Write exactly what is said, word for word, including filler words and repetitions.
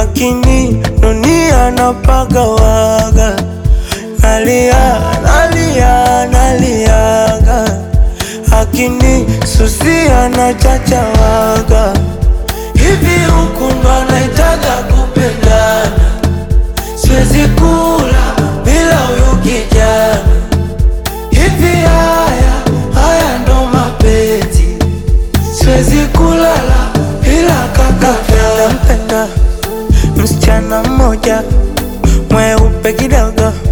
akini dunia napagawaga, nalia nalia naliaga, akini susia na chachawaga. Hivi huku ndo anaitaga kupendana, siwezi kula bila huyu kijana. Hivi haya, haya ndo mapenzi, siwezi kulala bila kaka. Nampenda msichana mmoja mweupe kidogo,